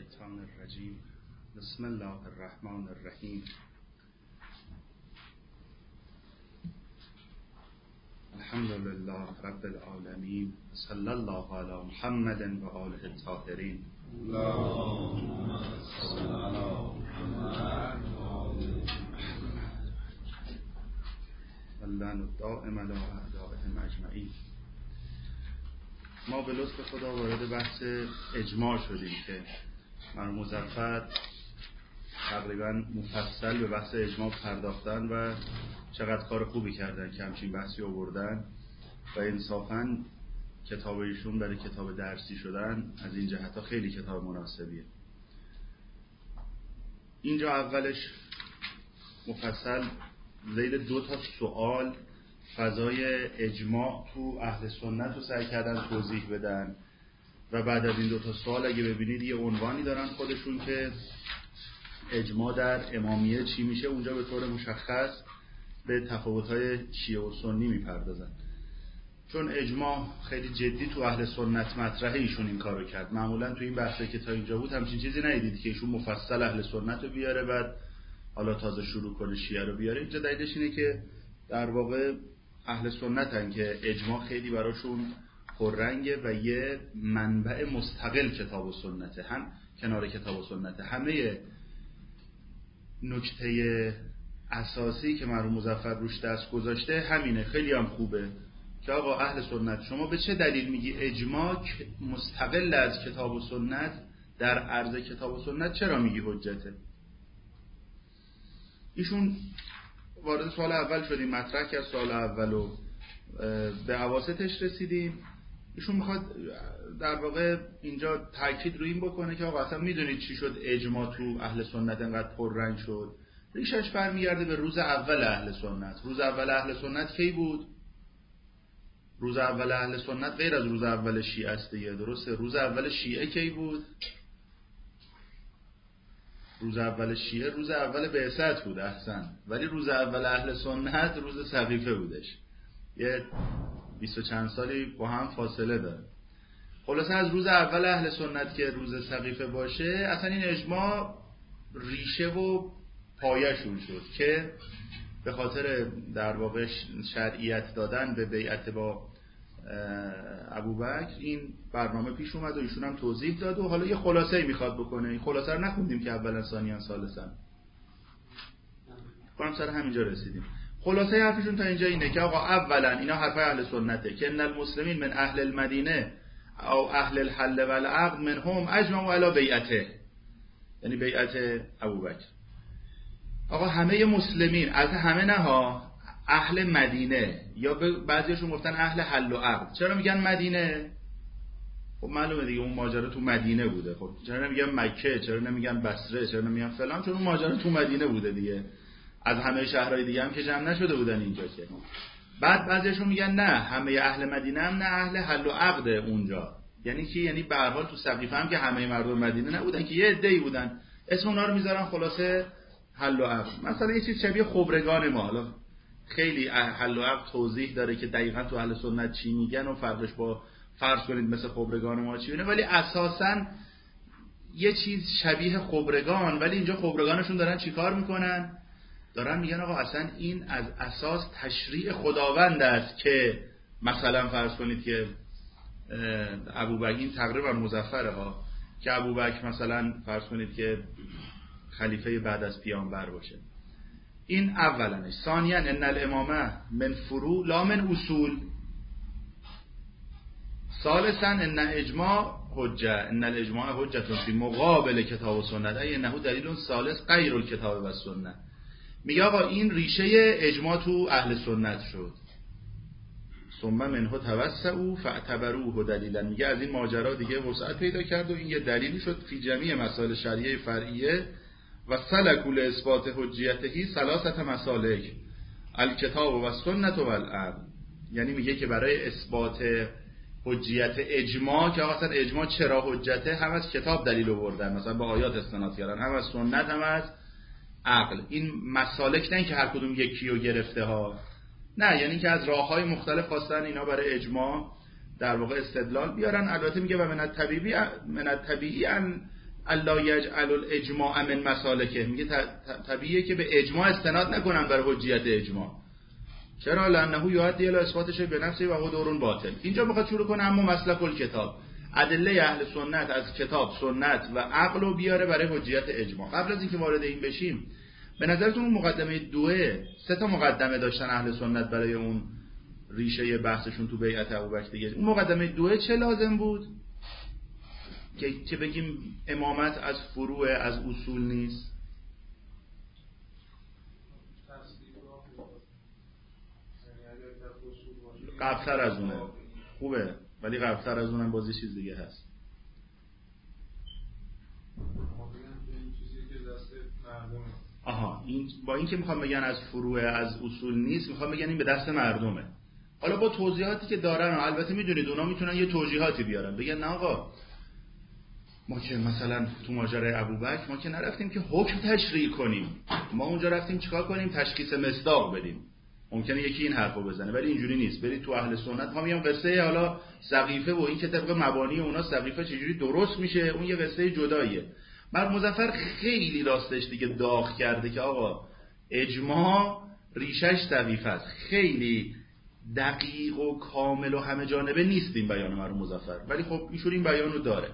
الشیطان الرجیم. بسم الله الرحمن الرحیم. الحمد لله رب العالمین. صلی الله علی محمد و آله الطاهرین. اللهم صل علی محمد و آله اللعن الدائم علی اعدائهم اجمعین. ما به لطف خدا وارد بحث اجماع شدیم که مرحوم مظفر تقریبا مفصل به بحث اجماع پرداختن و چقدر کار خوبی کردن که همچین بحثی آوردن و انصافاً کتاب ایشون برای کتاب درسی شدن از این جهت ها خیلی کتاب مناسبیه. اینجا اولش مفصل ذیل 2 سوال فضای اجماع تو اهل سنت رو سعی کردن توضیح بدن و بعد از این 2 سوال اگه ببینید یه عنوانی دارن خودشون که اجماع در امامیه چی میشه. اونجا به طور مشخص به تفاوت‌های شیعه و سنی میپردازن، چون اجماع خیلی جدی تو اهل سنت مطرحه. ایشون این کارو کرد. معمولا تو این بحثی که تا اینجا بود همچین چیزی ندیدید که ایشون مفصل اهل سنت رو بیاره بعد حالا تازه شروع کنه شیعه رو بیاره. اینجا دلیلش اینه که در واقع اهل سنتن که اجماع خیلی براشون پررنگه و یه منبع مستقل کتاب و سنته، هم کنار کتاب و سنته. همه نکته اساسی که مرحوم مظفر روش دست گذاشته همینه. خیلی هم خوبه که آقا اهل سنت شما به چه دلیل میگی اجماع مستقل از کتاب و سنت در عرض کتاب و سنت چرا میگی حجته؟ ایشون وارد سوال اول شدیم، مطرح کرد سوال اول و به اواسطش رسیدیم. ایشون میخواد در واقع اینجا تاکید روی این بکنه که آقا اصلا میدونید چی شد اجماع تو اهل سنت انقدر پررنگ شد؟ ریشش برمیگرده به روز اول اهل سنت. روز اول اهل سنت کی بود؟ روز اول اهل سنت غیر از روز اول شیعه است دیگه، درسته؟ روز اول شیعه کی بود؟ روز اول شیعه روز اول بعثت بود، احسن. ولی روز اول اهل سنت روز سقیفه بودش. یه 20 و چند سالی با هم فاصله داره. خلاصه از روز اول اهل سنت که روز سقیفه باشه اصلا این اجماع ریشه و پایه‌شون شد که به خاطر در واقع شرعیت دادن به بیعت با ابوبکر این برنامه پیش اومد و ایشون هم توضیح داد و حالا یه خلاصه‌ای میخواد بکنه. این خلاصه رو نخوندیم که اولا ثانیاً ثالثاً کنم سر همینجا رسیدیم. خلاصه حرفشون تا اینجا اینه که آقا اولا اینا حرفای اهل سنته که ان المسلمین من اهل المدینه او اهل الحل والعقد منهم اجمعوا علی بیعته، یعنی بیعت ابوبکر. آقا همه مسلمین، از همه نه ها، اهل مدینه، یا بعضیشون گفتن اهل حل و عقد. چرا میگن مدینه؟ خب معلومه دیگه اون ماجرا تو مدینه بوده. خب چرا نمیگن مکه؟ چرا نمیگن بصره؟ چرا نمیگن فلان؟ چون اون ماجرا تو مدینه بوده دیگه. از همه شهرهای دیگه هم که جمع نشده بودن اینجا که. بعد بعضیشون میگن نه، همه اهل مدینه هم نه، اهل حل و عقد اونجا. یعنی کی؟ یعنی به هر حال تو سقیفه هم که همه مردم مدینه نبودن که، یه عده‌ای بودن. اسم اونها رو میذارن خلاصه حل و عقد. مثلا یه چیز شبیه خبرگان ما. حالا خیلی حل و عقد توضیح داره که دقیقاً تو اهل سنت چی میگن و فرقش با فرض کنید مثل خبرگان ما چی بینه، ولی اساساً یه چیز شبیه خبرگان. ولی اینجا خبرگانشون دارن چیکار میکنن؟ دارن میگن آقا اصلا این از اساس تشریع خداوند است که مثلا فرض کنید که ابوبکر، این تقریبا مظفره ها، که ابوبکر مثلا فرض کنید که خلیفه بعد از پیامبر باشه. این اولنش. ثانیاً ان الامامه من فروع لا من اصول. ثالثاً ان اجماع حجه، ان الاجماع حجه فی مقابل کتاب و سنت ای انه دلیل ثالث غیر الکتاب و سنت. میگه آقا این ریشه اجماع تو اهل سنت شد. ثم منه توسعوا فاعتبروه دلیلا. میگه از این ماجرا دیگه وسعت پیدا کرد و این یه دلیلی شد فی جمیع مسائل شرعیه فرعیه و سلکوا لاثبات حجیته ثلاثه مسالک الکتاب و سنت و العقل. یعنی میگه که برای اثبات حجیت اجماع، که آقا اصلا اجماع چرا حجته، هم از کتاب دلیل آوردن، مثلا با آیات استناد کردن، هم از سنت، هم از عقل. این مسالک نه که هر کدوم یکی رو گرفته ها، نه، یعنی که از راه‌های مختلف خواستن اینا برای اجماع در واقع استدلال بیارن. البته میگه و من الطبیعی ان الا یجعل الاجماع من مسالکه، میگه طبیعیه که به اجماع استناد نکنن برای حجیت اجماع. چرا؟ لانه یؤدی الی اثباتش به نفسه و هو دور باطل. اینجا میخواد شروع کنه اما مسلک الکتاب، ادله اهل سنت از کتاب، سنت و عقل رو بیاره برای حجیت اجماع. قبل از اینکه وارد این بشیم، به نظرتون اون مقدمه دوئه، 3 مقدمه داشتن اهل سنت برای اون ریشه بحثشون تو بیعت ابوبکر دیگه. اون مقدمه دوئه چه لازم بود؟ که بگیم امامت از فروع، از اصول نیست. قبلتر از اونه خوبه، ولی قبلتر از اونم بازی چیز دیگه هست. آها، این با این که میخوام بگن از فروع، از اصول نیست، میخوام بگن این به دست مردمه. حالا با توضیحاتی که دارن، البته میدونید اونا میتونن یه توجیهاتی بیارن، بگن نه آقا ما که مثلا تو ماجرای ابوبکر ما که نرفتیم که حکم تشریع کنیم، ما اونجا رفتیم چیکار کنیم؟ تشخیص مصداق بدیم. ممکنه یکی این حرفو بزنه، ولی اینجوری نیست. برید تو اهل سنت، ما میگم قصه حالا سقیفه و این که طبق مبانی اونا سقیفه چجوری درست میشه، اون یه قصه جداییه. بعد مظفر خیلی راستش دیگه داغ کرده که آقا اجماع ریشش سقیفه است. خیلی دقیق و کامل و همه جانبه نیست این بیان مرحوم مظفر، ولی خب ایشون این بیانو داره.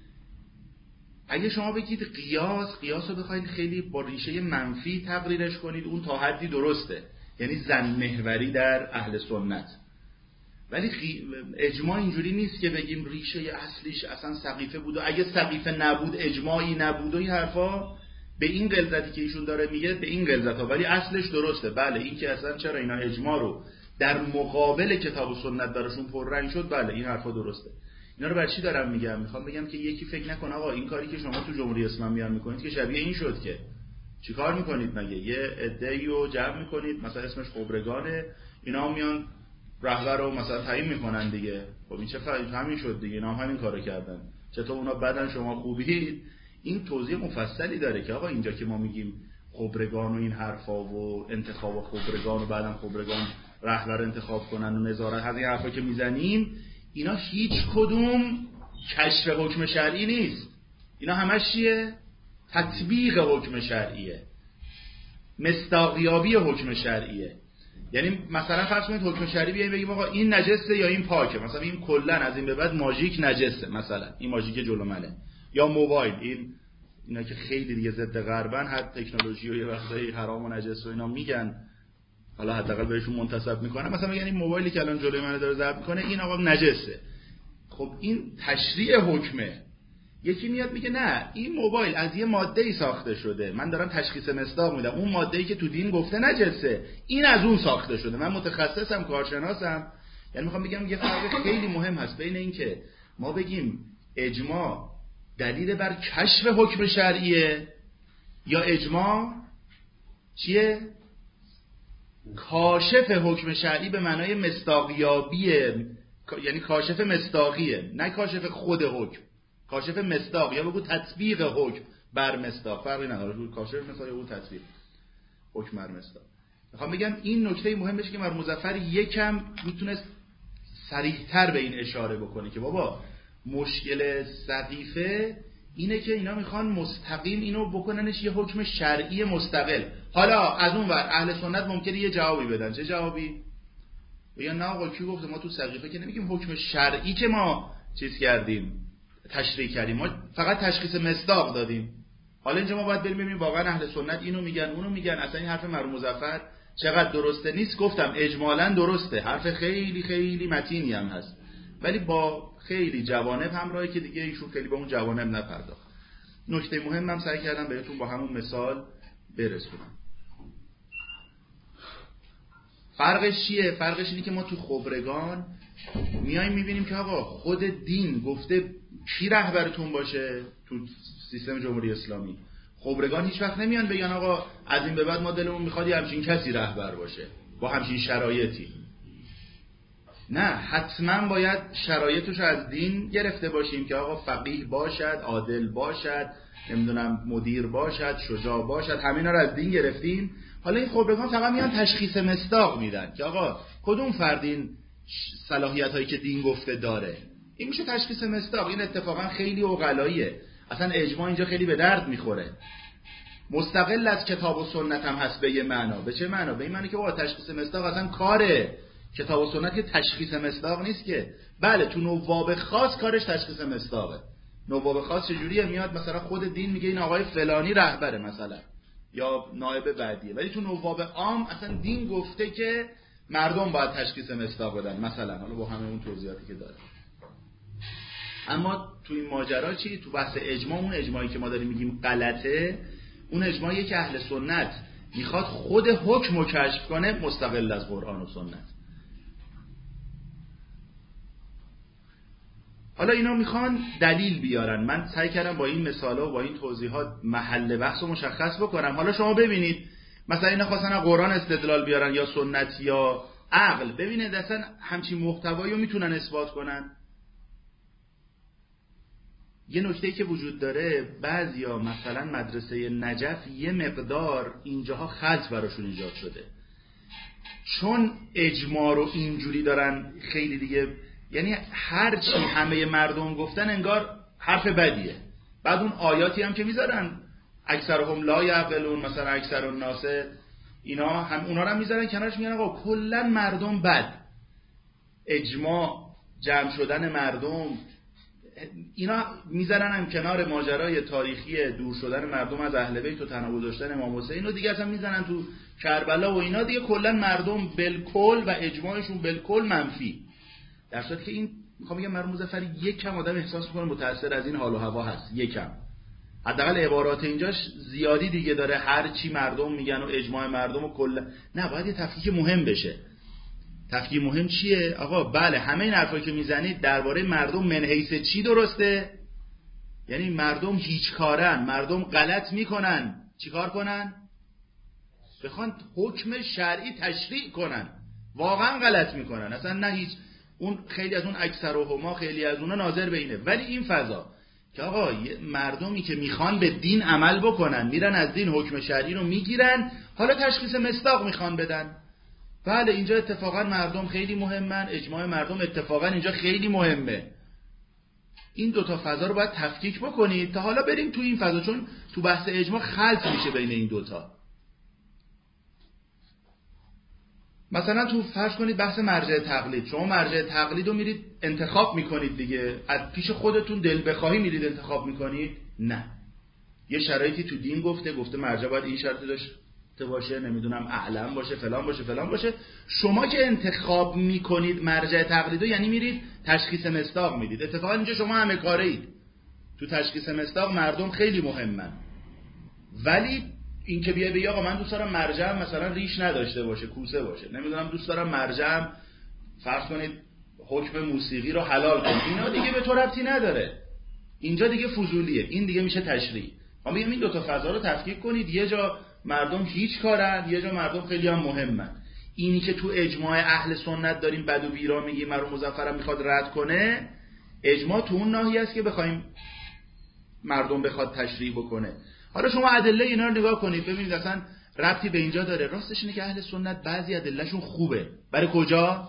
اگه شما بگید قیاس رو بخواید خیلی با ریشه منفی تقریرش کنید، اون تا حدی درسته، یعنی زن محوری در اهل سنت. ولی اجماع اینجوری نیست که بگیم ریشه اصلیش اصلا سقیفه بود و اگه سقیفه نبود اجماعی نبود و این حرفا، به این غلظتی که ایشون داره میگه، به این غلظتا، ولی اصلش درسته. بله این که اصلا چرا اینا اجماع رو در مقابل کتاب و سنت براشون پررنگ شد، بله این حرفا درسته. اینا رو برای چی دارم میگم؟ میخوام بگم که یکی فکر نکنه آقا این کاری که شما تو جمهوری اسلامی هم میکنید که شبیه این شد که چیکار میکنید مگه؟ یه عده‌ای رو جمع میکنید، مثلا اسمش خبرگانه، اینا میان رهبر رو مثلا تعیین میکنن دیگه. خب این چه فرقی؟ همین شد دیگه، اینا هم همین کارو کردن. چطور اونا بدن شما خوبید؟ این توضیح مفصلی داره که آقا اینجا که ما میگیم خبرگان و این حرفا و انتخاب خبرگان و بعدم خبرگان رهبر انتخاب کنن و نظارت، از این حرفا که میزنیم، اینا هیچ کدوم کشف حکم شرعی نیست. اینا همش چیه؟ تطبیق حکم شرعیه، مصداقیابی حکم شرعیه. یعنی مثلا فرض کنید حکم شرعی بیایم بگیم آقا این نجسه یا این پاکه، مثلا این کلا از این به بعد ماژیک نجسه، مثلا این ماژیک جلو منه، یا موبایل، اینا که خیلی دیگه ضد غربن، هر تکنولوژی و یه وقتایی حرام و نجس و اینا میگن، حالا حداقل بهشون منتسب میکنن، مثلا میگن این موبایلی که الان جلوی منه داره ضبط میکنه این آقا نجسه. خب این تشریع حکمه. یکی میاد میگه نه این موبایل از یه ماده‌ای ساخته شده، من دارم تشخیص مصداق میدم، اون ماده‌ای که تو دین گفته نجسه این از اون ساخته شده، من متخصصم، کارشناسم. یعنی میخوام بگم یه فرق خیلی مهم هست بین این که ما بگیم اجماع دلیل بر کشف حکم شرعیه یا اجماع چیه؟ کاشف حکم شرعی به معنای مصداقیابیه، یعنی کاشف مصداقیه، نه کاشف خود حکم، کاشف مصداق، یا بگو تطبیق حکم بر مصداق، فرقی نداره کاشف مصداق یا تطبیق حکم بر مصداق. میخوام بگم این نکته مهمشه که مرحوم مظفر یکم میتونست صریح‌تر به این اشاره بکنه که بابا مشکل سقیفه اینه که اینا میخوان مستقیم اینو بکننش یه حکم شرعی مستقل. حالا از اون ور اهل سنت ممکنه یه جوابی بدن. چه جوابی؟ بگن نه آقا کی گفته ما تو سقیفه که نمیگیم حکم شرعی که ما چیز کردیم، تشریع کردیم، ما فقط تشخیص مصداق دادیم. حالا اینجا ما باید بریم ببینیم واقعا اهل سنت اینو میگن اونو میگن، اصلا این حرف مرحوم مظفر چقدر درسته نیست. گفتم اجمالاً درسته، حرف خیلی خیلی متینی هم هست، ولی با خیلی جوانب همراهی که دیگه ایشون خیلی با اون جوانب نپرداخت. نکته مهمم سعی کردم بهتون با همون مثال برسونم. فرقش چیه؟ فرقش اینه که ما تو خبرگان میایم میبینیم که آقا خود دین گفته کی رهبرتون باشه تو سیستم جمهوری اسلامی. خبرگان هیچ وقت نمیان بگن آقا از این به بعد ما دلمون میخواد یه همچین کسی رهبر باشه با همچین شرایطی. نه، حتما باید شرایطش از دین گرفته باشیم که آقا فقیه باشد، عادل باشد، نمیدونم مدیر باشد، شجاع باشد، همینا رو از دین گرفتیم. حالا این خبرگان فقط میان تشخیص مصداق میدن که آقا کدوم فرد این صلاحیت هایی که دین گفته داره، این میشه تشخیص مصداق. این اتفاقا خیلی عقلاییه. اصلا اجماع اینجا خیلی به درد میخوره. مستقل از کتاب و سنت هم هست به یه معنا. به چه معنا؟ به این معنی که با تشخیص مصداق اصلا کاره کتاب و سنت که تشخیص مصداق نیست که. بله تو نواب خاص کارش تشخیص مصداقه. نواب خاص چجوریه؟ میاد مثلا خود دین میگه این آقای فلانی رهبره مثلا یا نائب بعدیه، ولی تو نواب عام اصلا دین گفته که مردم باید تشخیص مصداق بدن مثلا، حالا با همه اون توضیحاتی که داره. اما تو این ماجرا چی؟ تو بحث اجماع، اون اجماعی که ما داریم میگیم غلطه، اون اجماعیه که اهل سنت میخواد خود حکم رو کشف کنه مستقل از قرآن و سنت. حالا اینا میخوان دلیل بیارن. من سعی کردم با این مثالا و با این توضیحات محل بحث رو مشخص بکنم. حالا شما ببینید مثلا اینا خواستن قرآن استدلال بیارن یا سنت یا عقل، ببینید اصلا همچین محتوایی رو میتونن اثبات کنن. یه نکته‌ای که وجود داره، بعضیا مثلا مدرسه نجف یه مقدار اینجاها خلط براشون ایجاد شده، چون اجماع رو اینجوری دارن خیلی دیگه، یعنی هر چی همه مردم گفتن انگار حرف بدیه. بعد اون آیاتی هم که میذارن اکثرهم لا یعقلون، مثلا اکثر الناس، اینا هم اونا رو هم میذارن کنارش، میگن آقا کلا مردم بد، اجماع، جمع شدن مردم، اینا میذارن هم کنار ماجرای تاریخی دور شدن مردم از اهل بیت و تنوع داشتن امام حسین و دیگه اصلا میذارن تو کربلا و اینا، دیگه کلا مردم بالکل و اجماعشون بالکل منفی. در صورتی که این میخوام بگم مرحوم مظفری یکم آدم احساس میکنه متأثر از این حال و هوا هست، یکم حداقل عبارات اینجاش زیادی دیگه داره، هر چی مردم میگن و اجماع مردم و کلا، نه باید یه تفکیک مهم بشه. تفکیک مهم چیه؟ آقا بله همه این حرفایی که میزنید درباره مردم من حیث چی درسته؟ یعنی مردم هیچ کارن، مردم غلط میکنن، چیکار کنن؟ بخوان حکم شرعی تشریع کنن، واقعا غلط میکنن، اصلا نه هیچ، اون خیلی از اون اکثرهما، خیلی از اونا ناظر به اینه. ولی این فضا که آقا مردمی که میخوان به دین عمل بکنن، میرن از دین حکم شرعی رو میگیرن، حالا تشخیص مصداق میخوان بدن، بله اینجا اتفاقا مردم خیلی مهمن، اجماع مردم اتفاقا اینجا خیلی مهمه. این دوتا فضا رو باید تفکیک بکنید تا حالا بریم تو این فضا، چون تو بحث اجماع خلط میشه بین این دوتا. مثلا تو فرض کنید بحث مرجع تقلید، شما مرجع تقلید رو میرید انتخاب میکنید دیگه، از پیش خودتون دل بخواهی میرید انتخاب میکنید؟ نه، یه شرایطی تو دین گفته مرجع باید این شرط داشته باشه، نمیدونم اعلم باشه، فلان باشه، فلان باشه. شما که انتخاب میکنید مرجع تقلیدو، یعنی میرید تشخیص مصداق میدید. اتفاقا اینجا شما همه کاره اید، تو تشخیص مصداق مردم خیلی مهمن. ولی این که بیای بگی آقا من دوست دارم مرجعم مثلا ریش نداشته باشه، کوسه باشه، نمیدونم دوست دارم مرجعم فرض کنید حکم موسیقی رو حلال کنه، اینا دیگه به تو ربطی نداره، اینجا دیگه فضولیه، این دیگه میشه تشریع. ما میگم این دو تا فضا رو تفکیک کنید، یه جا مردم هیچ کارن، یه جا مردم خیلی هم مهمن. اینی که تو اجماع اهل سنت داریم بد و بیرا میگیم، مرحوم مظفرم میخواد رد کنه، اجماع تو اون ناحیه است که بخوایم مردم بخواد تشریع بکنه. حالا شما ادله اینا رو نگاه کنید ببینید اصلا ربطی به اینجا داره. راستش اینه که اهل سنت بعضی ادلهشون خوبه. برای کجا؟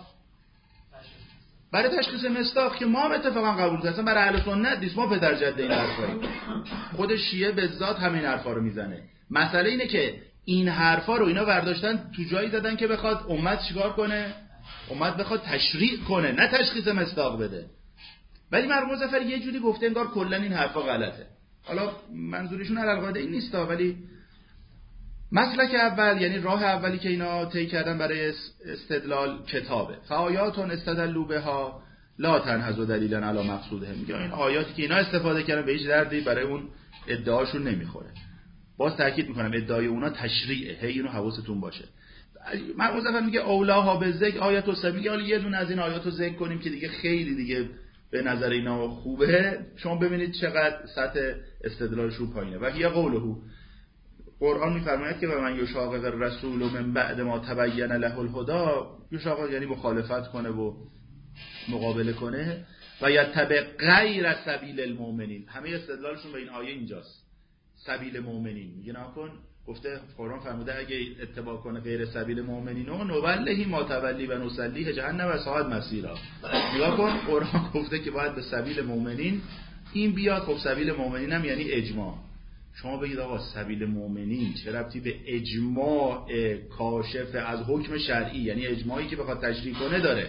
برای تشخیص مصداق که ما هم اتفاقا قبول کردیم. اصلا برای اهل سنت نیست، ما پدر جده این حرفاییم. خود شیعه به ذات همین حرفا رو میزنه. مسئله اینه که این حرفا رو اینا برداشتن تو جایی زدن که بخواد امت چیکار کنه؟ امت بخواد تشریع کنه، نه تشخیص مصداق بده. ولی مرحوم مظفر یه جوری گفته انگار کلا این حرفا غلطه. حالا منظورشون علالقاعده این نیستا، ولی مسلک اول، یعنی راه اولی که اینا طی کردن برای استدلال کتابه. فآیاتون استدلوا بها لا تنحز دلیلا علی مقصودهم. میگه این آیاتی که اینا استفاده کردن به هیچ دردی برای اون ادعاشون نمیخوره. باز تاکید میکنم ادعای اونا تشریعه، هی اینو حواستون باشه. مرحوم مظفر میگه اولاها به ذکر آیات و میگه حالا یه دونه از این آیاتو ذکر کنیم که دیگه خیلی دیگه به نظر اینا خوبه. شما ببینید چقدر سطح استدلالشون پایینه. و هی قوله، قرآن میفرماید که من یشاقق الرسول من بعد ما تبین له الهدی، یشاقق یعنی مخالفت کنه و مقابله کنه، و یتبع غیر سبیل المؤمنین. همه استدلالشون به این آیه اینجاست، سبیل مؤمنین. میگه نکن، گفته قرآن فرموده اگه اتباع کنه غیر سبیل مؤمنین و نوله ما تولی و نسلیه جهنم و ساعت مسیرا. نگاه کن، قرآن گفته که باید به سبیل مؤمنین این بیاد خب سبیل مؤمنین هم یعنی اجماع. شما بگید آقا سبیل مؤمنین چه ربطی به اجماع کاشف از حکم شرعی، یعنی اجماعی که بخواد تشریح کنه داره؟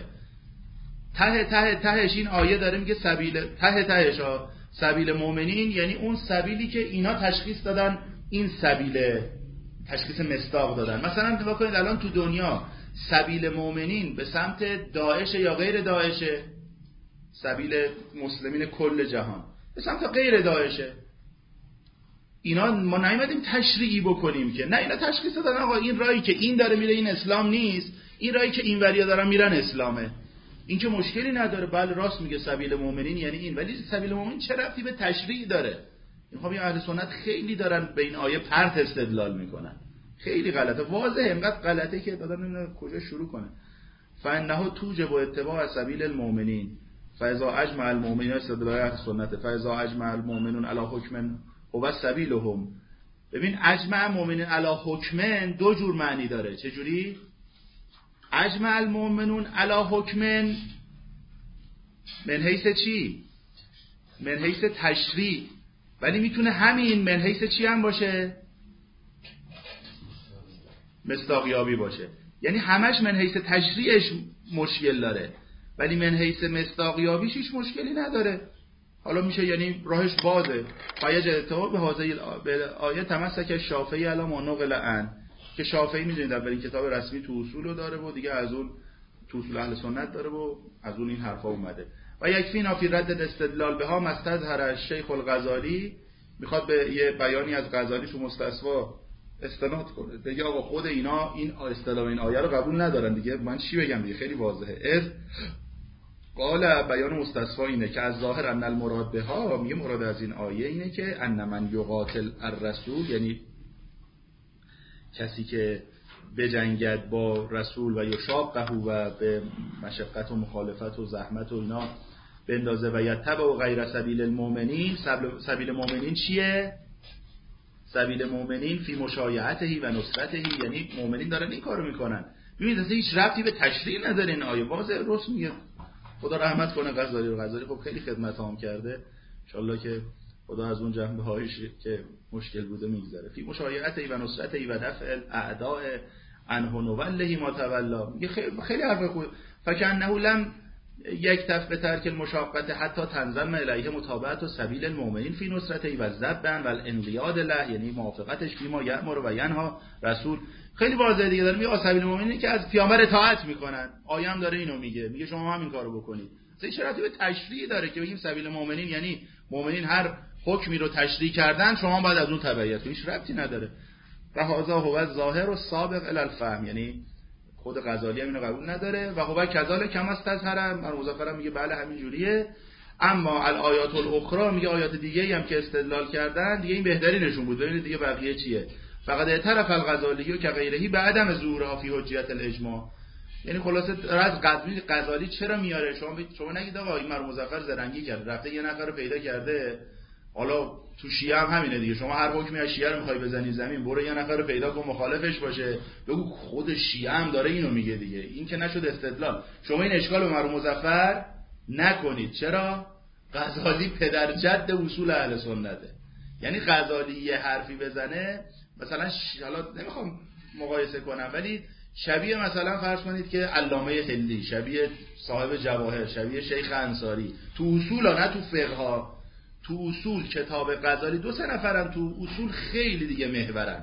تهش این آیه داره میگه سبیل تهش سبیل مؤمنین یعنی اون سبیلی که اینا تشخیص دادن، این سبیل تشخیص مصداق دادن. مثلا نگاه کنید الان تو دنیا سبیل مؤمنین به سمت داعش یا غیر داعشه؟ سبیل مسلمین کل جهان به سمت غیر داعشه. اینا ما نیومدیم تشریعی بکنیم که، نه اینا تشخیص دادن آقا این راهی که این داره میره این اسلام نیست، این راهی که این وریا دارن میرن اسلامه. این که مشکلی نداره، بله راست میگه سبیل مؤمنین یعنی این، ولی سبیل مؤمنین چه ربطی به تشریع داره؟ میخوام این اهل سنت خیلی دارن به این آیه پرت استدلال میکنن، خیلی غلطه، واضحه، اینقدر غلطه که آدم نمیدونه کجا شروع کنه. فانه توجب اتباع سبیل المؤمنین فاذا اجمع المؤمنون استدلال اهل سنت فاذا اجمع المؤمنون علی حکم هو سبیلهم. ببین اجمع المؤمنین علی حکم دو جور معنی داره. چه جوری؟ اجمع المؤمنون علی حکم من حیث چی؟ من حیث تشریع، ولی میتونه همین من حیث چی هم باشه؟ مصداقیابی باشه. یعنی همش من حیث تشریعش مشکل داره، ولی من حیث مصداقیابیش هیچ مشکلی نداره. حالا میشه یعنی راهش بازه. فایج اتفاق به حاضر به آیه تمسک شافعی علی ما نقل عن، که شافعی میدونید اولین کتاب رسمی تو اصول رو داره و دیگه از اون تو اصول اهل سنت داره و از اون این حرفا اومده. و یکفینا فی رد استدلال بها مستظهر شیخ الغزالی، میخواد به یه بیانی از غزالی تو مستصفا استناد کنه، بگه آقا خود اینا این اصطلاح این آیه رو قبول ندارن دیگه، من چی بگم دیگه، خیلی واضحه. قال بیان مستصفا اینه که از ظاهر ان المراد بها، میگه مراد از این آیه اینه که ان من یقاتل الرسول، یعنی کسی که بجنگد با رسول و یشاقه و به مشقت و مخالفت و زحمت و اینا بندازه و یتبع و غیر سبیل المؤمنین. سبیل مؤمنین چیه؟ سبیل مؤمنین فی مشایعته و نصرته، یعنی مؤمنین دارن این کارو میکنن. ببینید اصلا هیچ ربطی به تشریع نداره این آیه، واضح درست میگه. خدا رحمت کنه غزالی رو. غزالی خب خیلی خدمت هم کرده، ان شاءالله که خدا از اون جنبه هایش که مشکل بوده میگذره. فی مشایعته و نصرته و دفع الاعداء عنه نوله ما تولا. میگه خیلی حرف خوبه. فکأنه لم یکتف به ترک المشاقه حتی تنظم الیه متابعت و سبیل المؤمنین فی نصرته و ذبن و الانقیاد له، یعنی موافقتش فیما یأمر و ینها رسول. خیلی واضحه دیگه، داره میگه سبیل المؤمنین که از پیامبر اطاعت میکنن. آیه هم داره اینو میگه شما همین کارو بکنید. چه شرطی به تشریع داره که بگیم سبیل المؤمنین یعنی مؤمنین هر حکمی رو تشریع کردن شما باید از اون تبعیت کنید؟ هیچ ربطی نداره. و هذا هو الظاهر و سابق الی الفهم، یعنی خود غزالی هم اینو قبول نداره. و هو کذالک کما استظهر، من مظفرم میگه بله همین جوریه. اما الآیات الاخرى، میگه آیات دیگه هم که استدلال کردن دیگه این بهتری نشون بود. ببینید دیگه بقیه چیه. فقط اعترف الغزالی که غیرهی به عدم ظهورها فی حجیت الاجماع. یعنی خلاصه از غزالی چرا میاره؟ شما نگید آقا این مرحوم مظفر زرنگی کرده، رفته یه نفر رو پیدا کرده. حالا تو شیعه هم همینه دیگه، شما هر حکمی از شیعه رو میخوای بزنی زمین، برو یه نفر رو پیدا کن مخالفش باشه، بگو خود شیعه هم داره اینو میگه دیگه. این که نشد استدلال. شما این اشکال به مرحوم مظفر نکنید. چرا؟ غزالی پدر جد اصول اهل سنته. یعنی غزالی یه حرفی بزنه مثلا حالا نمیخوام مقایسه کنم، ولی شبیه مثلا فرض کنید که علامه هندی، شبیه صاحب جواهر، شبیه شیخ انصاری، تو اصول ها نه تو فقه ها، تو اصول کتاب غزالی دو سه نفرن تو اصول خیلی دیگه محورن.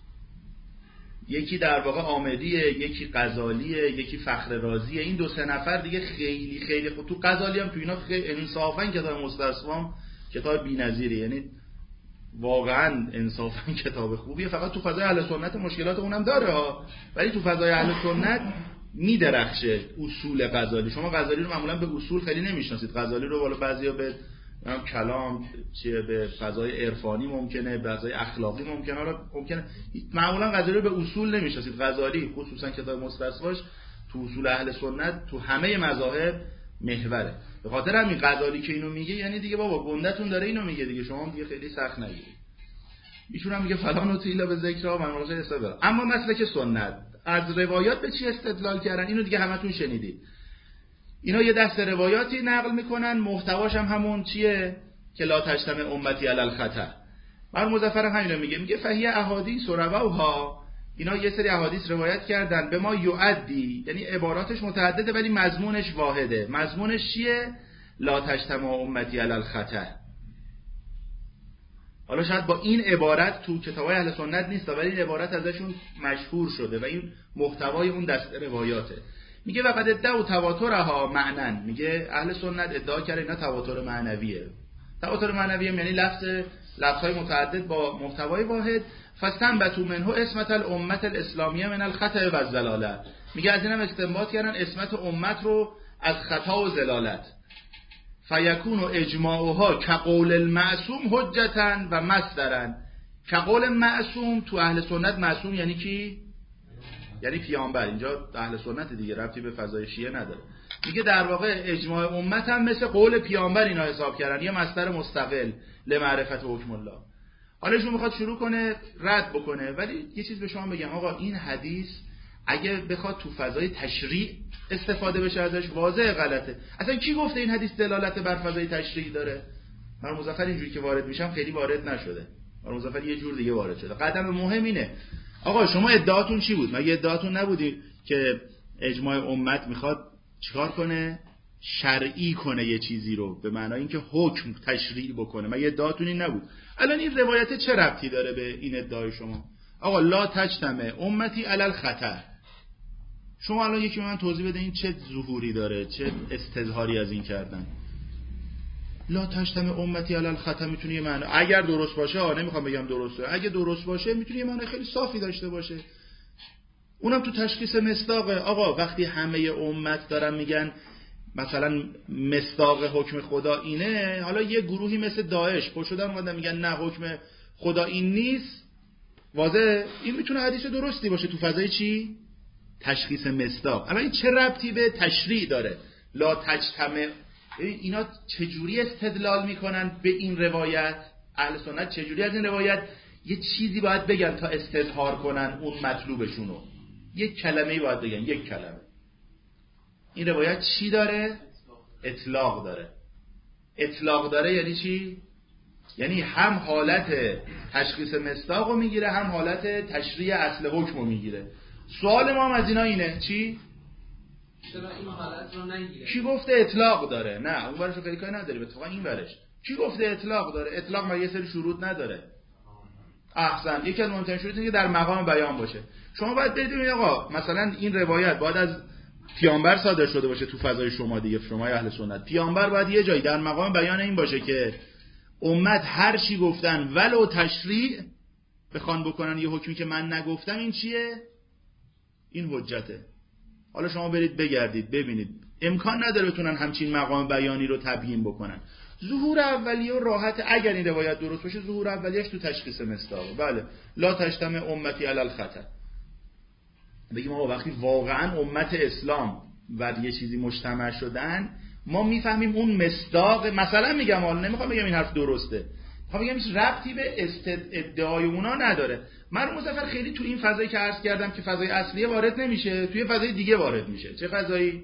یکی در واقع آمدیه، یکی غزالیه، یکی فخر رازیه. این دو سه نفر دیگه خیلی خیلی خود. تو غزالی هم تو اینا خیلی انصافا کتاب مستصفام کتاب بی‌نظیره، یعنی واقعا انصافا کتاب خوبیه. فقط تو فضای اهل سنت مشکلات اونم داره ها، ولی تو فضای اهل سنت میدرخشه اصول غزالی. شما غزالی رو معمولا به اصول خیلی نمیشناسید. غزالی رو والا بعضیا به کلام چیه، به فضای عرفانی ممکنه، به فضای اخلاقی ممکنه معمولا غزالی رو به اصول نمیشناسید. غزالی خصوصا کتاب مستصفاش تو اصول اهل سنت تو همه مذاهب محوره. به خاطر همین غزالی که اینو میگه یعنی دیگه بابا گندتون داره اینو میگه دیگه، شما دیگه خیلی سخت نگیرید. ایشون هم میگه فلان و تیلا به ذکرها و مناقشه استدلال. اما مسلک سنت از روایات به چی استدلال کردن اینو دیگه همتون شنیدید. اینا یه دست روایاتی نقل میکنن، محتواش هم همون چیه؟ که لا تجتمع امتی علی الخطأ. مرحوم مظفر همینو میگه فهی احادیث و رووها، اینا یه سری احادیث روایت کردن به ما یعدی، یعنی عباراتش متعدده ولی مضمونش واحده. مضمونش چیه؟ لا تجتمع امتی علی الخطأ. حالا شاید با این عبارت تو کتابای اهل سنت نیست، ولی این عبارت ازشون مشهور شده و این محتوای اون دسته روایاته. میگه وقد ادعوا تواترها معنا، میگه اهل سنت ادعا کرده اینا تواتر معنویه. تواتر معنویه یعنی لفظهای متعدد با محتوای واحد. فاستنبطوا منه اسمت الامه الاسلامیه من الخطأ و الضلاله، میگه از اینم استنباط کردن اسمت امت رو از خطا و ضلالت. فیکون اجماعها کقول المعصوم حجتا و مصدرا. کقول معصوم تو اهل سنت، معصوم یعنی کی؟ یعنی پیامبر. اینجا اهل سنت دیگه، ربطی به فضای شیعه نداره. میگه در واقع اجماع امت هم مثل قول پیامبر اینا حساب کردن، یه مصدر مستقل لمعرفت حکم الله. حالا ایشون میخواد شروع کنه رد بکنه، ولی یه چیز به شما بگم آقا، این حدیث اگه بخواد تو فضای تشریع استفاده بشه ازش واضح غلطه. اصلا کی گفته این حدیث دلالت بر فضای تشریع داره؟ مرحوم مظفر اینجوری که وارد میشم خیلی وارد نشده، مرحوم مظفر یه جور دیگه وارد شده. قدم مهم اینه آقا شما ادعاتون چی بود؟ مگه ادعاتون نبودی که اجماع امت میخواد چیکار کنه؟ شرعی کنه یه چیزی رو، به معنای اینکه حکم تشریع بکنه. مگه ادعاتون این نبود؟ الان این روایت چه ربطی داره به این ادعای شما؟ آقا لا تجتمع امتی علی الخطأ. شما الان یکی من توضیح بده این چه ظهوری داره، چه استظهاری از این کردن؟ لا تجتمع امتی علی الخطأ میتونه یه معنی، اگر درست باشه، نمیخوام بگم درسته، اگه درست باشه میتونه یه معنی خیلی صافی داشته باشه. اونم تو تشخیص مصداقه. آقا وقتی همه امت دارن میگن مثلا مصداق حکم خدا اینه، حالا یه گروهی مثل داعش پشت شدن اومدن میگن نه حکم خدا این نیست، واضحه این میتونه حدیث درستی باشه تو فضای چی؟ تشخیص مصداق. اما این چه ربطی به تشریع داره؟ لا تجتمع. اینا چجوری استدلال میکنن به این روایت؟ اهل سنت چجوری از این روایت یه چیزی باید بگن تا استظهار کنن اون مطلوبشونو؟ یک کلمه‌ای باید بگن، یک کلمه. این روایت چی داره؟ اطلاق داره. اطلاق داره یعنی چی؟ یعنی هم حالت تشخیص مصداق رو میگیره، هم حالت تشریع اصل حکم رو میگیره. سوال ما هم از اینا اینه چی؟ چرا این حالت رو نگیره؟ کی گفته اطلاق داره؟ نه اون ورش رو خیلی کاری نداره، اتفاقا این ورش. کی گفته اطلاق داره؟ اطلاق ما یه سری شروط نداره. احسن، یکی از مهمترین شروط اینه که در مقام بیان باشه. شما باید بدونید آقا مثلا این روایت باید از پیامبر صادر شده باشه تو فضای شما دیگه، شما اهل سنت. پیامبر باید یه جایی در مقام بیان این باشه که امت هر چی گفتن ولو تشریع بخوان بکنن یه حکمی که من نگفتم، این چیه؟ این حجته. حالا شما برید بگردید ببینید امکان نداره بتونن همچین مقام بیانی رو تبیین بکنن. ظهور اولیه و راحت، اگر این روایت درست باشه ظهور اولیه‌اش تو تشخیص مصداق. بله لا تجتمع امتی علی الخطأ. بگیم ما وقتی واقعا امت اسلام و یه چیزی مجتمع شدن، ما میفهمیم اون مصداق. مثلا میگم حالا نمیخوام بگم این حرف درسته، میخوام بگم هیچ ربطی به ادعای اونا نداره. من مظفر خیلی تو این فضایی که عرض کردم که فضای اصلیه وارد نمیشه، توی فضای دیگه وارد میشه. چه فضایی؟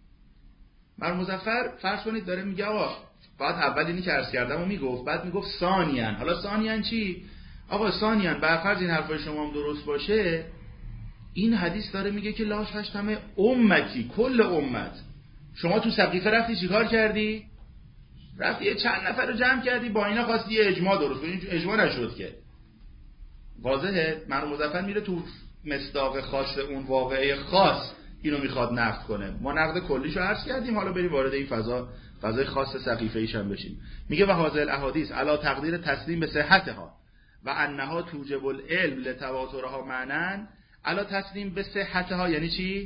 من مظفر فرض کنید داره میگه آقا بعد اول اینی که عرض کردم و میگفت، بعد میگفت ثانیاً. حالا ثانیاً چی؟ آقا ثانیاً بر فرض این حرفای شما هم درست باشه، این حدیث داره میگه که لا تجتمع امتی، کل امت. شما تو سقیفه رفتی چیکار کردی؟ رفتی یه چند نفر رو جمع کردی، با اینا خواستی یه اجماع درست کنی. اجماع نشد که. واضحه؟ مرحوم مظفر میره تو مصداق خاص اون واقعه خاص اینو میخواد نقد کنه. ما نقد کلیشو عرض کردیم، حالا بریم وارد این فضای خاص سقیفه ایش هم بشیم. میگه و هذه الاحادیث علی تقدیر تسلیم به صحتها و انها توجب العلم لتواترها معنی. علی تسلیم به صحتها یعنی چی؟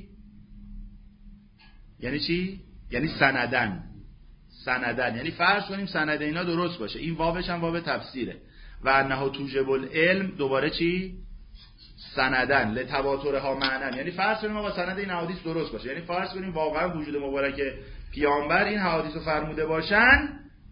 یعنی چی؟ یعنی سندن. یعنی فرض کنیم سند اینا درست باشه، این واوش هم واو تفسیره. و انها توجب العلم دوباره چی؟ سندن لتواترها معنی. یعنی فرض کنیم آقا سند این حدیث درست باشه، یعنی فرض کنیم واقعا وجود مبارک پیامبر این حدیث رو فرموده باشن،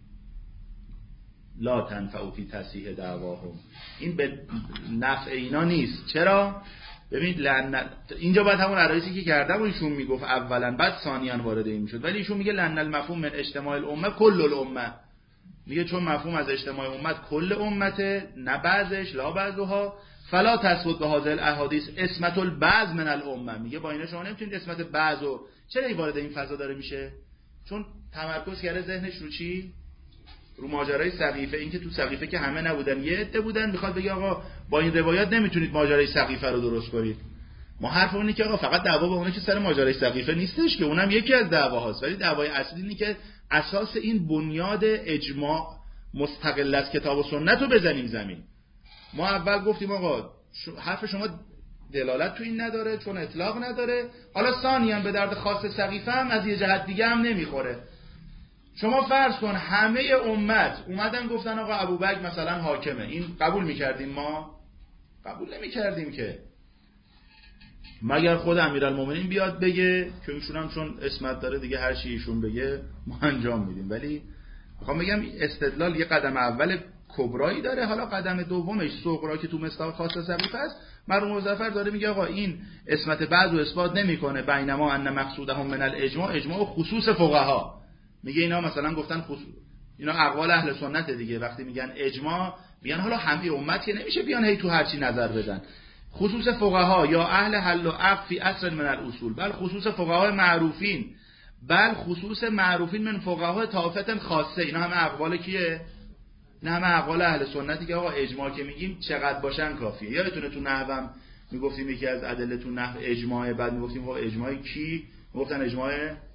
لا تنفع فی تصحیح دعواهم، این به نفع اینا نیست. چرا؟ ببینید اینجا باید همون عرایزی که کردم و ایشون میگفت اولا بعد ثانیاً وارد این میشد، ولی ایشون میگه لأن المفهوم من اجتماع الامه کل الامه. میگه چون مفهوم از اجتماع امت کل امته نه بعضش لا بعضها فلا تثبت به هذه الاحادیث اسمت البعض من الامه. میگه با اینا شما نمیتونید اسمت بعضو چرا وارد این فضا داره میشه؟ چون تمرکز کرده ذهنش رو چی؟ رو ماجرای سقیفه. این که تو سقیفه که همه نبودن یه عده بودن، میخواد بگه آقا با این روایات نمیتونید ماجرای سقیفه رو درست کنید. ما حرف اون اینه که آقا فقط دعوا با اونه که سر ماجرای سقیفه نیستش که اونم یکی از دعواهاست، ولی دعوای اصلی اینه که اساس این بنیاد اجماع مستقل از کتاب و سنت رو بزنیم زمین. ما اول گفتیم آقا حرف شما دلالت تو این نداره چون اطلاق نداره، حالا ثانیاً به درد خاص سقیفه هم از یه جهت دیگه هم نمیخوره. شما فرض کن همه امت اومدن گفتن آقا ابوبکر مثلا حاکمه، این قبول میکردیم؟ ما قبول نمیکردیم که، مگر خود امیرالمومنین بیاد بگه که ایشون هم چون اسمت داره دیگه هر چی ایشون بگه ما انجام میدیم. ولی میخوام بگم استدلال یه قدم اول کبرایی داره، حالا قدم دومش صغرا که تو مصداق خاص سقیفه است. مرحوم مظفر داره میگه آقا این اسمت بعض و اثبات نمیکنه، بینما ان مقصودهم من الاجماع اجماع خصوص فقها. میگه اینا مثلا گفتن اینا اقوال اهل سنت دیگه، وقتی میگن اجماع میگن حالا همه امت که نمیشه بیان هی تو هر چی نظر بدن. خصوص فقها یا اهل حل و عقد فی اصل من الاصول، بل خصوص فقهای معروفین، بل خصوص معروفین من فقهای طائفه خاصه. اینا همه اقوال کیه؟ نه همه اقوال اهل سنتی که آقا اجماع که میگیم چقدر باشن کافیه. یادتونه تو نحوم میگفتیم یکی از ادله تو نحو اجماع، بعد میگفتیم آقا اجماع کی؟ میگفتن اجماع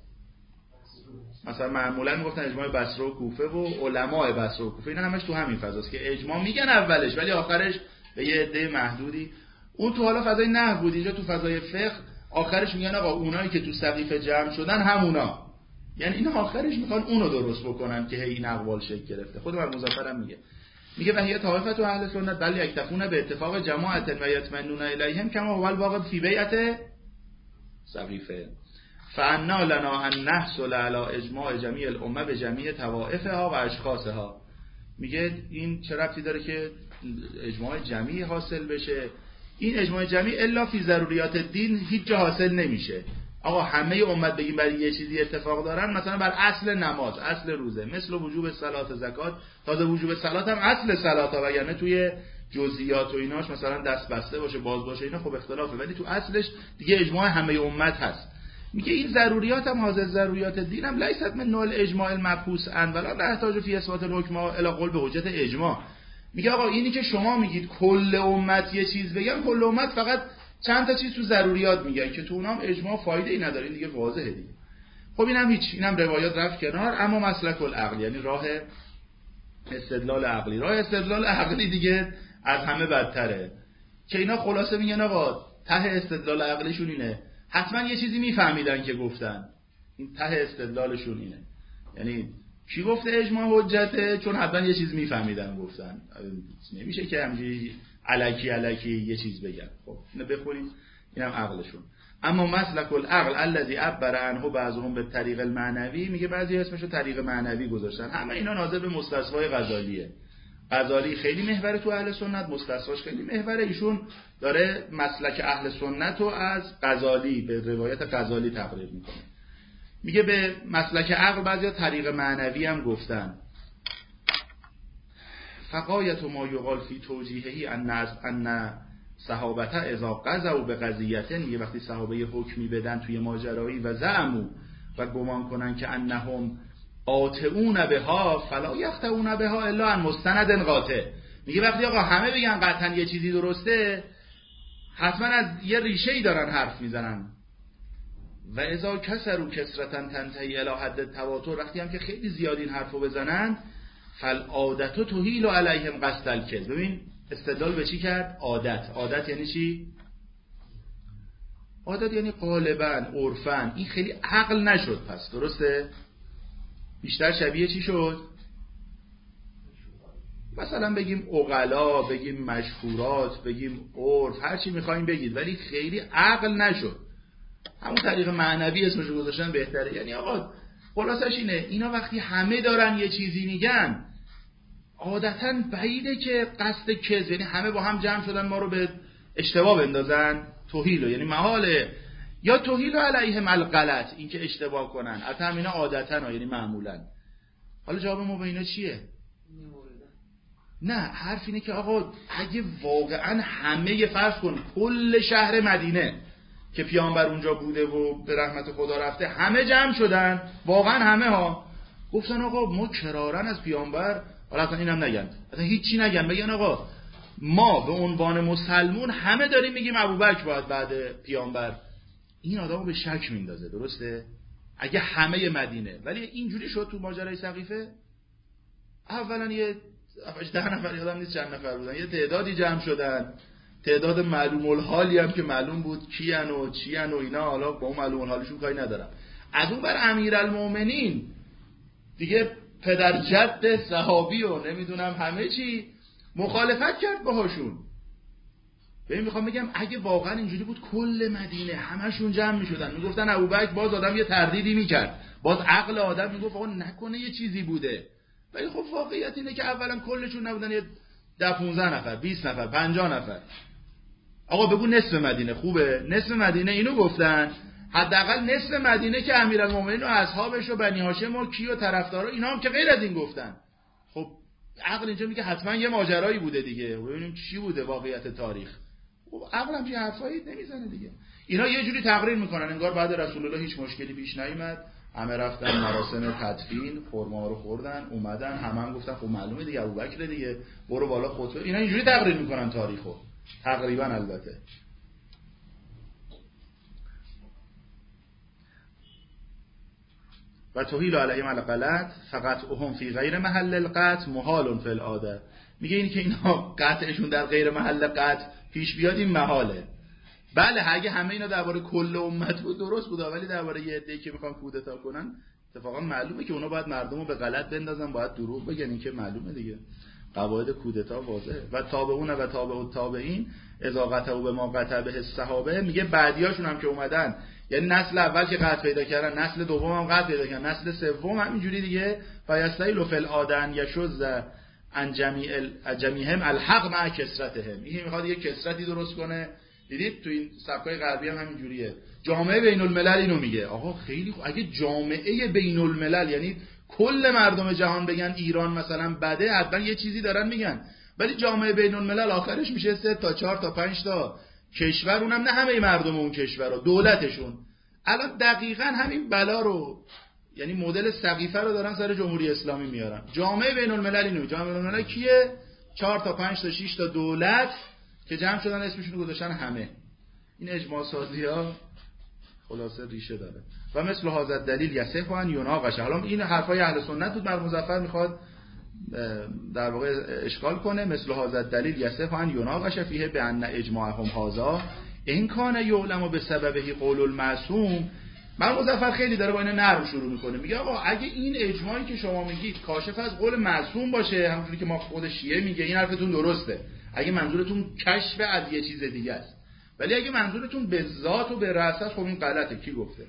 مثلا معمولا میگفتن اجماع بصره و کوفه و علماء بصره و کوفه. اینا همش تو همین فضاست که اجماع میگن اولش ولی آخرش به یه عده محدودی. اون تو حالا فضای نحو بود، اینجا تو فضای فقه آخرش میگن آقا اونایی که تو سقیفه جمع شدن همونا، یعنی اینا آخرش میخوان اونو درست بکنن که هی این اقوال شکل گرفته. خود مرحوم مظفر هم میگه وهیه طائفه تو اهل سنت بل یکتفون به اتفاق جماعت و یتمنون الیهم کما هو الواقع فی بیعت سقیفه فانا لنا ان نحصل علی اجماع جمیع الامه به جمیع طوائفها و اشخاصها. میگه این چه ربطی داره که اجماع جمعی حاصل بشه؟ این اجماع جمعی الا فی ضروریات دین هیچ جا حاصل نمیشه. آقا همه امت بگیم برای یه چیزی اتفاق دارن، مثلا بر اصل نماز، اصل روزه، مثل وجوب صلات، زکات، تازه وجوب صلات هم اصل صلات ها، وگرنه توی جزئیات و ایناش مثلا دست بسته باشه باز باشه اینا خب اختلافه، ولی تو اصلش دیگه اجماع همه امت هست. میگه این ضروریات هم حاضر ضروریات دین هم لیست من نوع الاجماع المبحوث ان ولا نحتاج فی اثبات الحکم الی قول به حجت اجماع. میگه آقا اینی که شما میگید کل امت یه چیز بگن، کل امت فقط چند تا چیز تو ضروریات میگن که تو اونام اجماع فایده ای نداره، این دیگه واضحه دیگه. خب اینم هیچ، اینم روایات رفت کنار. اما مسلک العقل یعنی راه استدلال عقلی، راه استدلال عقلی دیگه از همه بدتره که اینا خلاصه میگن آقا ته استدلال عقلیشون اینه، حتما یه چیزی میفهمیدن که گفتن، این ته استدلالشون اینه. یعنی کی گفته اجماع حجته؟ چون حتما یه چیز میفهمیدن گفتن، نمیشه که همینجوری الکی یه چیز بگن. خب اینو بخونیم، اینم عقلشون. اما مسلک العقل الذی عبر عنه بعضهم به طریق المعنوی، میگه بعضی اسمشو طریق معنوی گذاشتن. همه اینا ناظر به مستصوای غزالیه. غزالی خیلی محور تو اهل سنت، مستصواش خیلی محوره. ایشون داره مسلک اهل سنت رو از غزالی به روایت غزالی تقریر میکنه. میگه به مسلک عقل بعضیا طریق معنوی هم گفتن. فقایت ما یقال فی توجیهی ان صحابته اذا قضوا به قضیه، میگه وقتی صحابه حکمی بدن توی ماجرایی و زعموا و گمان کنن که انهم قاطعون بها فلا یقطعون بها الا عن مستند قاطع. میگه وقتی آقا همه بگن قطعا یه چیزی درسته، حتما از یه ریشه‌ای دارن حرف میزنن. و اذا کسروا کسرتن تنتهی الی حد تواتر، وقتی هم که خیلی زیاد این حرفو بزنن فالعادت تهیل علیهم قصد الکذب. ببین استدلال به چی کرد؟ عادت یعنی چی؟ عادت یعنی غالبا، عرفا. این خیلی عقل نشد پس، درسته؟ بیشتر شبیه چی شد؟ مثلا بگیم عقلا، بگیم مشهورات، بگیم عرف، هر چی میخوایم بگید، ولی خیلی عقل نشد. همون طریق معنوی اسمشو گذاشتن بهتره. یعنی آقا خلاصش اینه، اینا وقتی همه دارن یه چیزی میگن عادتاً بعیده که قصد کذب، یعنی همه با هم جمع شدن ما رو به اشتباه بندازن. توهیلو یعنی محاله، یا توهیلو علیهم الغلط، این که اشتباه کنن. از همینا عادتاً یعنی معمولاً. حالا جواب ما به اینا چیه؟ نه، حرف اینه که آقا اگه واقعا همه فرض کن کل شهر مدینه که پیامبر اونجا بوده و به رحمت خدا رفته همه جمع شدن، واقعا همه ها گفتن آقا ما کرارن از پیامبر، حالا اصلا اینم نگن، اصلا هیچی نگن، بگن آقا ما به عنوان مسلمون همه داریم میگیم ابوبکر باید بعد پیامبر. این آدمو به شک میندازه، درسته؟ اگه همه مدینه، ولی اینجوری شد تو ماجرای سقیفه. اولا یه 10 نفر، یادم نیست چند نفر بودن، یه تعدادی جمع شدن، تعداد معلوم الحالی هم که معلوم بود کیان و چیان و اینا، حالا با اون معلوم الحالشون کاری ندارم. از اون بر امیرالمومنین دیگه پدر جد صحابی و نمیدونم همه چی مخالفت کرد باهاشون. ببین میخوام بگم اگه واقعا اینجوری بود کل مدینه همشون جمع میشدن میگفتن ابوبکر، باز آدم یه تردیدی میکرد، باز عقل آدم میگفت آقا نکنه یه چیزی بوده. ولی خب واقعیت اینه که اولا کلشون نبودن، یه 10-15 نفر، 20 نفر، 50 نفر. آقا بگو نصف مدینه خوبه، نصف مدینه اینو گفتن، حداقل نصف مدینه که امیرالمومنین و اصحابش و بنی هاشم و کی و طرفدارا اینا هم که غیر از این گفتن. خب عقل اینجا میگه حتما یه ماجرایی بوده دیگه، ببینیم چی بوده واقعیت تاریخ. خب عقل هم چه حرفایی نمیزنه دیگه. اینا یه جوری تقریر میکنن انگار بعد رسول الله هیچ مشکلی پیش نیامد، همه رفتن مراسم تدفین، خرما رو خوردن، اومدن هم گفتن خب معلومه دیگه ابوبکر دیگه، برو بالا خطبه. اینا اینجوری تقریر میکنن تاریخو تقریبا. البته و توهیل علیهم الغلط فقط هم فی غیر محل القطع محال فی العاده. میگه این که اینا قطعشون در غیر محل قطع پیش بیاد این محاله. بله اگه همه اینا درباره کل امت بود درست بود، ولی درباره یه عده‌ای که میخوان کودتا کنن اتفاقا معلومه که اونا باید مردمو به غلط بندازن، باید دروغ بگن، این که معلومه دیگه، قواعد کودتا واضحه. و تابعون و تابع التابعین اذا قطعوا به ما قطع به الصحابه، میگه بعدیاشون هم که اومدن، یعنی نسل اول که قطع پیدا کردن، نسل دوم هم قطع پیدا کردن، نسل سوم همینجوری دیگه، فیستایل فی العادن یشذ عن جمیعهم الحق مع کثرتهم. این میخواد یه کثرتی درست کنه. دیدید تو این سبکای غربی هم همینجوریه، جامعه بین الملل اینو میگه. آقا خیلی خوب، اگه جامعه بین الملل یعنی کل مردم جهان بگن ایران مثلا بده، حتما یه چیزی دارن میگن. ولی جامعه بین الملل آخرش میشه 3 تا 4 تا 5 تا کشور، اونم نه همه مردم اون کشورها، دولتشون. الان دقیقاً همین بلا رو، یعنی مدل سقیفه رو دارن سر جمهوری اسلامی میارن. جامعه بین الملل اینو، جامعه بین الملل کیه؟ 4 تا 5 تا 6 تا دولت که جمع شدن اسمشون رو گذاشتن همه. این اجماع سازی ها خلاصه ریشه داره. و مثل هذا دلیل یصح ان یناقش. حالا این حرفای اهل سنت بود، مرحوم مظفر میخواد در واقع اشکال کنه. مثل هذا دلیل یصح ان یناقش فیه بان اجماعهم هذا ان کان یعلم بسببه قول المعصوم. مرحوم مظفر خیلی داره با اینا نرم شروع میکنه، میگه آقا اگه این اجماعی که شما میگید کاشف از قول معصوم باشه، همونجوری که ما خود شیعه میگه، این حرفتون درسته. اگه منظورتون کشف از یه چیز دیگه است، ولی اگه منظورتون به ذات و به رأس است، خب این غلطه. کی گفته؟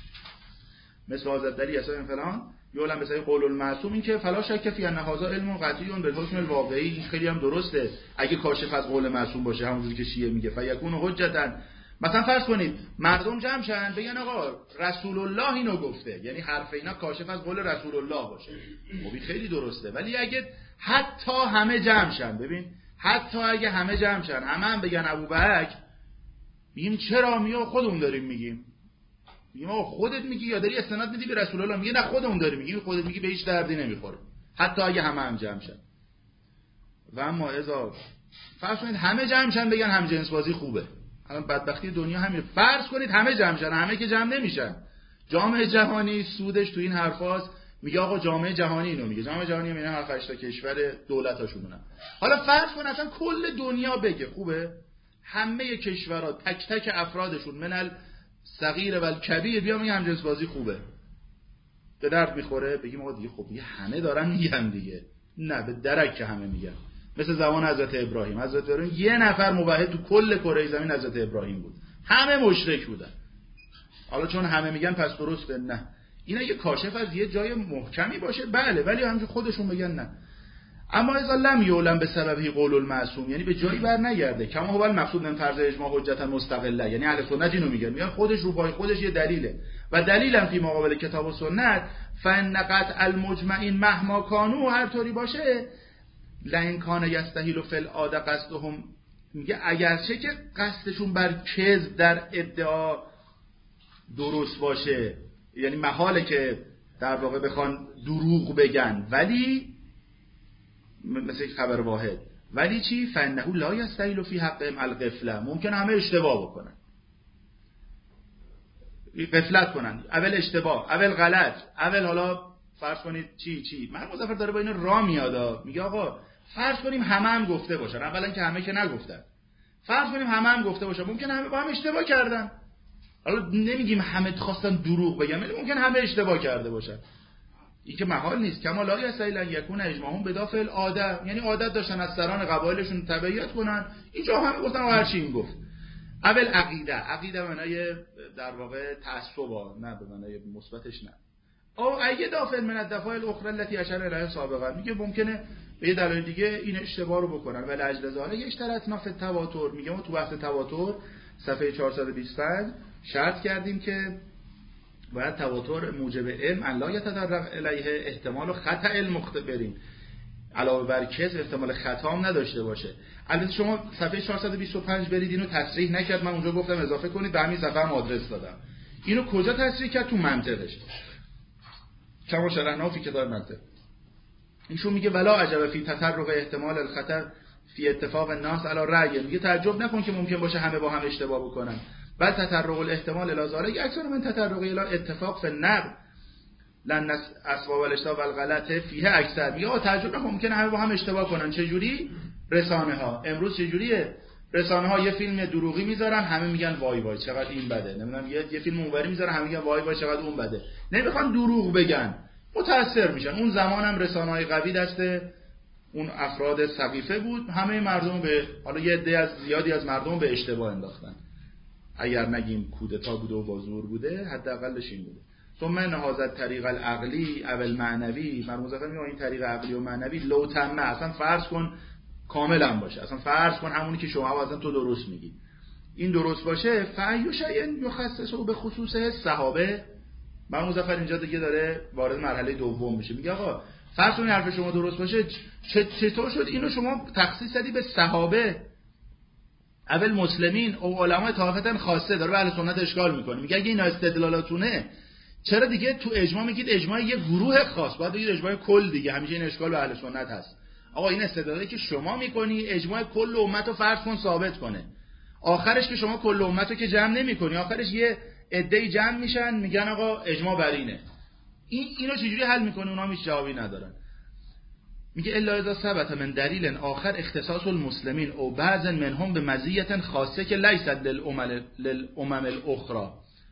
مثل حضرت علی اصلا فلان یعلم بسبب قول المعصوم، این که فلا شک فی ان هذا علم قطعی بالحکم الواقعی. این خیلی هم درسته اگه کاشف از قول معصوم باشه، همونجوری که شیعه میگه فیکون حجتا. مثلا فرض کنید مردم جمع شن بگن آقا رسول الله اینو گفته، یعنی حرف اینا کاشف از قول رسول الله باشه، خب این خیلی درسته. ولی اگه حتی همه جمع شن، ببین حتی اگه همه جمع شن هم بگن ابوبکر، میگیم چرا؟ میگه خودمون داریم میگیم. میگیم آقا خودت میگی یا داری استناد میدی به رسول الله؟ میگه نه خودمون داریم میگیم. خودت میگی به هیچ دردی نمیخوره حتی اگه همه جمع شن. و اما اذا فرض کنید همه جمع شن بگن هم جنس بازی خوبه، الان بدبختی دنیا همین. فرض کنید همه جمع شن، همه که جمع نمیشن. جامعه جهانی سودش تو این حرفاست، میگه آقا جامعه جهانی اینو میگه. جامعه جهانی میگه 7 تا کشور دولتاشونن. حالا فرض کن اصلا کل دنیا بگه خوبه، همه کشورها تک تک افرادشون من الصغیر و الکبیر بیا میگن همجنس بازی خوبه، به درد میخوره؟ بگیم آقا دیگه خب دیگه همه دارن میگن دیگه. نه، به درک که همه میگن. مثل زمان حضرت ابراهیم. حضرت ابراهیم یه نفر موحد تو کل کره زمین حضرت ابراهیم بود، همه مشرک بودن. حالا چون همه میگن پس درسته؟ نه. این اگه کاشف از یه جای محکمی باشه بله، ولی همینجور خودشون بگن نه. اما اذا لم یعلم بسببه قول المعصوم، یعنی به جایی بر نگرده. کما هو المقصود من فرض اجماع حجتا مستقله، یعنی اهل سنت اینو میگن خودش رو پای خودش یه دلیله و دلیلم فی مقابل کتاب و سنت. فان قطع المجمعین مهما کانوا، هر طوری باشه لئن کان یستحیل فی العاده قصدهم، میگه اگرچه که قصدشون بر کذب در ادعا درست باشه، یعنی محاله که در واقع بخوان دروغ بگن، ولی مثل یک خبر واحد، ولی چی؟ فانه لا یستحیل فی حقهم الغفله، ممکن همه اشتباه بکنن، غفلت کنن، اول اشتباه، اول غلط، اول حالا فرض کنید چی من مظفر داره با اینو را میاد، میگه آقا فرض کنیم همه هم گفته باشن، اولا که همه که نگفتن، فرض کنیم همه هم گفته باشن، ممکن همه با هم اشتباه کردن، حالا نمیگیم همه خواستن دروغ بگن، ولی ممکن همه اشتباه کرده باشن، این که محال نیست. کما لا یستحیل ان یکون اجماعهم بدافع العاده، یعنی عادت داشتن از سران قبایلشون تبعیت کنن، اینجا همه گفتن هر چی این گفت. اول عقیده معنای در واقع تعصب، نه به معنای مثبتش، نه. او اگه دافع من الدفاع الاخرى التي اشار الیها سابقا، میگه ممکنه به دلایل دیگه این اشتباه رو بکنن، ولی اجل ذالک اشترطنا فی التواتر، میگه ما تو بحث تواتر صفحه 425 شرط کردیم که باید تواتر موجب علم ان لا یتطرق الیه احتمال خطا المخبرین، علاوه بر کذب احتمال خطا هم نداشته باشه. البته شما صفحه 425 برید، اینو تصریح نکرد، من اونجا گفتم اضافه کنید، به همین صفحه هم آدرس دادم. اینو کجا تصریح کرد؟ تو منطقش، کما شرحنا فی کتاب منطق. ایشون میگه ولا عجب فی تطرق احتمال الخطا فی اتفاق الناس علی رأی، میگه تعجب نکن که ممکن باشه همه با هم اشتباه بکنن، بل تطرق الاحتمال الی ذالک اکثر من تطرق الی اتفاق فی النقل لن اسباب الاشتباه والغلط فیه اکثر، میگه تعجب نکن ممکنه همه با هم اشتباه کنن. چه جوری؟ رسانه ها امروز چه جوریه؟ رسانه ها یه فیلم دروغی میذارن، همه میگن وای وای چقدر این بده، نمیدونم یه فیلم اونوری میذارن، همه میگن وای وای چقدر اون بده، نمیخوان دروغ بگن، متاثر میشن. اون زمان هم رسانه‌های قوی دست اون افراد سقیفه بود، همه مردم به، حالا یه عده از زیادی از مردم به اشتباه انداختن، اگر نگیم کودتا بوده و با زور بوده، حداقلش این بوده. ثم نهازت طریق العقلی اول معنوی، مرموز مظفر میگه این طریق عقلی و معنوی لو تمه، اصلا فرض کن کاملا باشه، اصلا فرض کن همونی که شما اصلا تو درست میگی این درست باشه، فایو شیء یخصصه به خصوص صحابه. مرموز مظفر اینجا دیگه داره وارد مرحله دوم میشه، میگه آقا فرض کن حرف شما درست باشه، چطور شد اینو شما تخصیص دادی به صحابه اول مسلمین او علماء طائفه خاصه؟ داره به اهل سنت اشکال میکنه، میگه اگه اینا استدلالاتونه چرا دیگه تو اجماع میگید اجماع یه گروه خاص، باید بگید اجماع کل دیگه، همیشه این اشکال به اهل سنت هست. آقا این استدلالی که شما میکنی اجماع کل امت رو فرض کن ثابت کنه، آخرش که شما کل امت رو که جمع نمیکنی، آخرش یه عده‌ای جمع میشن میگن آقا اجماع بر اینه، اینو چجوری حل میکنه؟ اونا هیچ جوابی ندارن. میگه الا اذا ثبت من دلیل آخر اختصاص المسلمین او بعض منهم به مزیت خاصه که لیست للامم الاخرى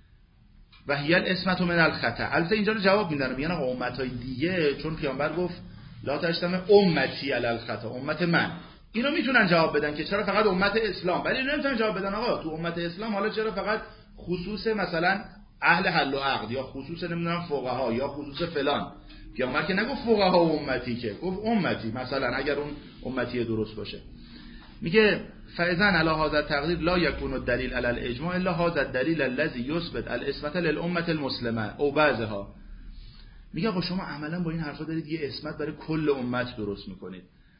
و هی الاسمت من الخطا. البته اینجا رو جواب میدن، میگن آقا امتای دیگه، چون پیامبر گفت لا تجتمع امتی علی الخطا، امت من، اینو میتونن جواب بدن که چرا فقط امت اسلام، ولی اینو نمیتونن جواب بدن آقا تو امت اسلام حالا چرا فقط خصوص مثلا اهل حل و عقد، یا خصوص نمیدونم فقها، یا خصوص فلان. پیامبر که نگفت فقها و امتی، که گفت امتی، مثلا اگر اون امتی درست باشه. میگه فاذا علی هذا التقدیر لا یکون الدلیل علی الاجماع الا هذا الدلیل الذي یثبت الاسمت للامه المسلمه او بعضها. میگه آقا شما عملا با این حرفا دارید یه اسمت برای کل امت درست میکنید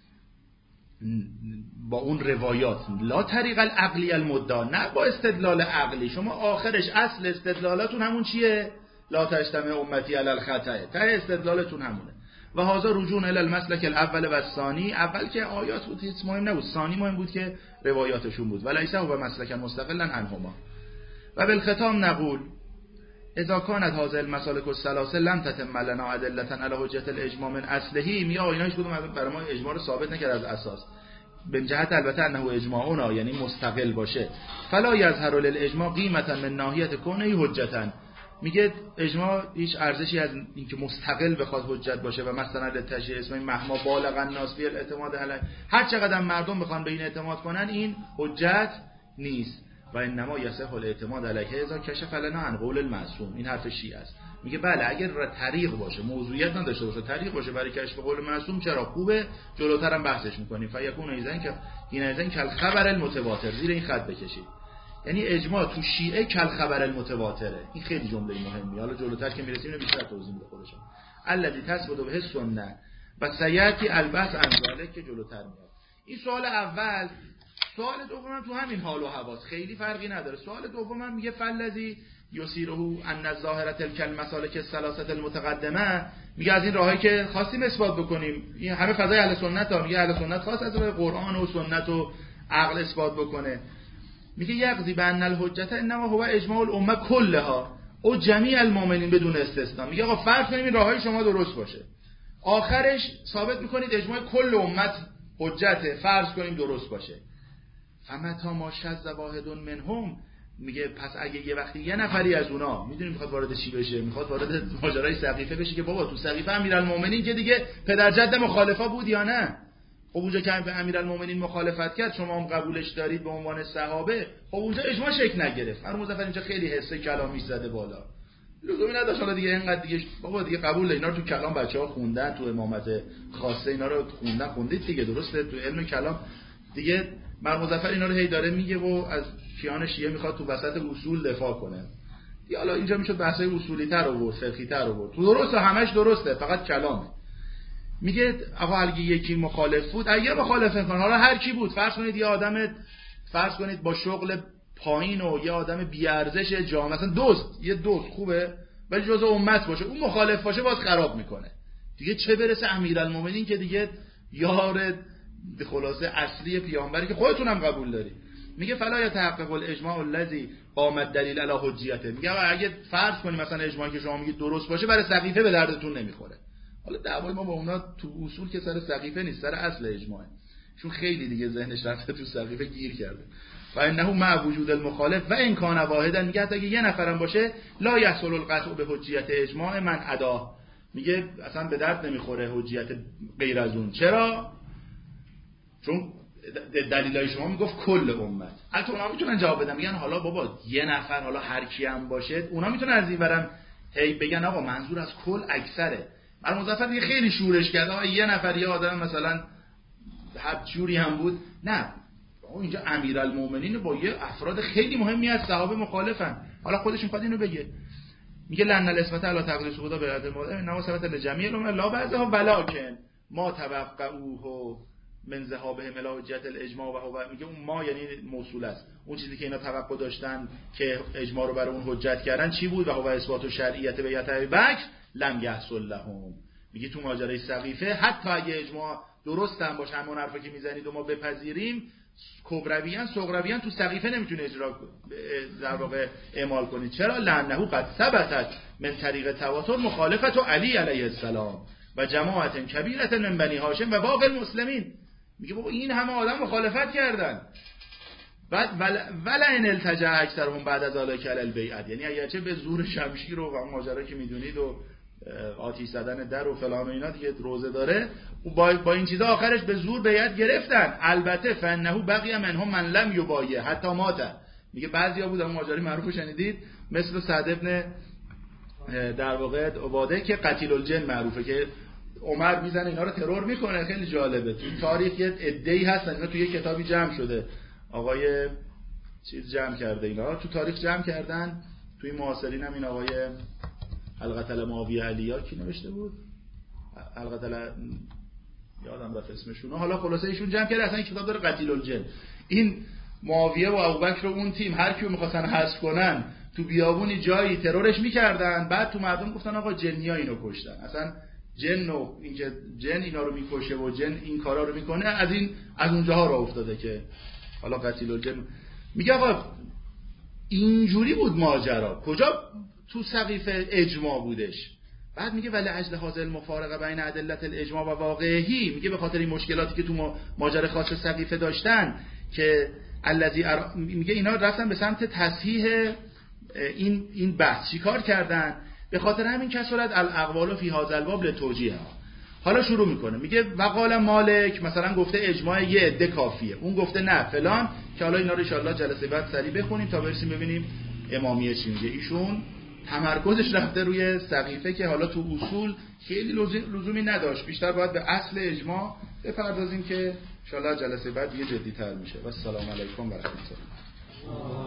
با اون روایات، لا طریق العقلی المدعا، نه با استدلال عقلی. شما آخرش اصل استدلالاتون همون چیه؟ لا تجتمع امتی علی الخطا، ته استدلالتون همونه. و هذا رجوع الی المسلک الاول و الثانی، اول که آیات بود هیچ مهم نبود، ثانی مهم بود که روایاتشون بود. ولیس هو مسلک مستقلا عنهما. و بالختام نقول اذا كانت هذه المسالك الثلاثه لم تتم لنا ادله على حجه الاجماع من اصله، میگه اینا هیچ کدوم برای ما اجماع رو ثابت نکرد از اساس، به جهت البته انه اجماعنا یعنی مستقل باشه، فلا یظهر للاجماع قیمتا من ناحیه کونه حجتا. میگه اجماع هیچ ارزشی از اینکه مستقل بخواد حجت باشه و مثلا للتشریع اسم مهما بالغ الناس فی الاعتماد علیه، هر چقدر مردم بخوان به این اعتماد کنن این حجت نیست. و انما یصح الاعتماد علیه اذا کشف لنا عن قول المعصوم. این حرف شیعه است. میگه بله اگر طریق باشه، موضوعیت نداشته باشه، طریق باشه برای کشف قول معصوم، چرا خوبه، جلوتر هم بحثش میکنیم. فیکون ایذن که این ایذن کل خبر المتواتر، زیر این خط بکشید، یعنی اجماع تو شیعه کل خبر المتواتره. این خیلی جمله مهمیه، حالا جلوتر که میرسیم اینو بیشتر توضیح میده خودشون. الذی تثبت به سنت و سیاتی البس انزاله که جلوتر میاد. این سوال اول. سوال دومم تو همین حال و حواس خیلی فرقی نداره. سوال دومم میگه فلذی یسیره ان الظاهره تلک المسالک الثلاثه المتقدمه، میگه از این راهایی که خواستیم اثبات بکنیم، این همه فضای اهل سنت ها، میگه اهل سنت خواست از راه قرآن و سنت و عقل اثبات بکنه. میگه یقضی بان الحجت انما هو اجماع الامه کلها او جمیع المؤمنین بدون استثناء. میگه آقا فرض کنیم این راههای شما درست باشه، آخرش ثابت میکنید اجماع کل امت حجته، فرض کنیم درست باشه. فمتا ما شذ واحد منهم، میگه پس اگه یه وقتی یه نفری از اونا میدونیم میخواد وارد چی بشه، میخواد وارد ماجرای سقیفه بشه که بابا تو سقیفه امیرالمومنین که دیگه پدر جد مخالفا بود یا نه؟ خب اونجا که به امیرالمومنین مخالفت کرد شما هم قبولش دارید به عنوان صحابه، خب اونجا اجماع شکل نگرفت. هر مظفر اینجا خیلی حسه کلامی زده بالا، لزومی نداشت حالا دیگه اینقدر دیگه بابا دیگه قبول اینا رو تو کلام بچه‌ها خوندن، تو امامت خاصه اینا رو خوندید دیگه، درسته؟ تو علم کلام دیگه مر مظفر اینا رو هی داره میگه و از کیان شیعه میخواد تو وسط اصول دفاع کنه. دیگه حالا اینجا میشد بحثای اصولی تر آورد، فقهی تر آورد. تو درسته، همش درسته، فقط کلامه. میگه آقا اگه یکی مخالف بود، اگه مخالفه کن، حالا هر کی بود، فرض کنید یه آدم، فرض کنید با شغل پایین و یه آدم بی ارزش جامعه، مثلا یه دوست خوبه ولی جزء امت باشه، اون مخالف باشه باز خراب میکنه. دیگه چه برسه امیرالمومنین که دیگه یار به خلاصه اصلی پیامبری که خودتون هم قبول داری. میگه فلا یتحقق الاجماع الذی قام الدلیل علی حجیته. میگه اگه فرض کنیم مثلا اجماعی که شما میگید درست باشه، برای سقیفه به دردتون نمیخوره. حالا دعوای ما با اونا تو اصول که سر سقیفه نیست، سر اصل اجماعه، چون خیلی دیگه ذهنش رفته تو سقیفه گیر کرده. و انه مع وجود المخالف و ان کان واحدا، میگه اگه یه نفرم باشه لا یحصل القطع به حجیت اجماع من ادا، میگه اصلا به درد نمیخوره حجیت غیر از اون. چرا؟ چون دلیلای شما میگفت کل امت. البته اونا میتونن جواب بدن، میگن حالا بابا یه نفر، حالا هر کی هم باشه، اونا میتونن از این ورم هی بگن آقا منظور از کل اکثره. مر مظفر دیگه خیلی شورش کرد آقا یه نفر، یه آدم مثلا هر جوری هم بود، نه اینجا امیرالمومنین با یه افراد خیلی مهمی از صحابه مخالفن. حالا خودش میخواد اینو بگه، میگه لن الاسمت علی تقدیر خدا به عدل ماده انما ثبت لجمیع الامه لا بعضها ولکن ما توقعوه من ذهابهم الی حجت الاجماع و هو، میگه اون ما یعنی موصول است، اون چیزی که اینا توقع داشتن که اجماع رو برای اون حجت کردن چی بود؟ و هو اثبات شرعیت بیعت ابیبکر لم یحصل لهم. میگه تو ماجرای سقیفه حتی اگه اجماع درست هم باشه، همون حرفی که میزنید و ما بپذیریم، کبرویان صغرویان تو سقیفه نمیتونه اجرا در واقع اعمال کنید. چرا؟ لانه قد ثبتت من طریق تواتر مخالفت علی علیه السلام و جماعت کبیرت من بنی هاشم و باقی المسلمین. میگه بابا این همه آدم مخالفت کردن، بعد ولا ان التجا اکثرهم بعد از ذالک علی البیعت، یعنی اگرچه به زور شمشیر و ماجرا که میدونید و آتش زدن در و فلان و اینا دیگه روزه داره، با این چیزا آخرش به زور بیعت گرفتن. البته فانه بقی منهم من لم یبایع حتی مات. میگه بعضیا بودن ماجرای معروفو شنیدید، مثل سعد ابن در واقع عباده که قتیل الجن معروفه، که عمر میزنه اینا رو ترور میکنه. خیلی جالبه، تو تاریخ یه عده‌ای هستن، اینا تو یه کتابی جمع شده، آقای چیز جمع کرده، اینا تو تاریخ جمع کردن. توی معاصرین هم این آقای القتل معاویه علیا کی نوشته بود؟ القتل یادم رفت اسمشون. حالا خلاصه ایشون جمع کرده، اصلا این کتاب داره قتیل الجن. این معاویه و ابوبکر و اون تیم هر کیو می‌خواستن حذف کنن تو بیابونی جایی ترورش می‌کردن، بعد تو مردم گفتن آقا جنیا اینو کشتن، اصلا جن و اینکه جن اینا رو میکشه و جن این کارا رو میکنه، از اونجاها راه افتاده که حالا قتیل الجن. میگه آقا اینجوری بود ماجرا، کجا تو سقیفه اجماع بودش؟ بعد میگه ولی اجل حاصل المفارقه بین ادله الاجماع و واقعی، میگه به خاطر این مشکلاتی که تو ماجرا خاص سقیفه داشتن که الذی میگه اینا رفتن به سمت تصحیح این بحث. چیکار کردن؟ به خاطر همین کسرت الاقوال فی هذا الباب لتوجیه. حالا شروع میکنه، میگه وقال مالک مثلا گفته اجماع یه عده کافیه، اون گفته نه فلان، که حالا اینا رو ان شاءالله جلسه بعد سریع بخونیم تا برسیم ببینیم امامیه چی میگه. ایشون تمرکزش رفته روی سقیفه که حالا تو اصول خیلی لزومی نداشت، بیشتر باید به اصل اجماع بپردازیم که ان شاءالله جلسه بعد دیگه جدی‌تر میشه. و السلام علیکم و رحمت الله.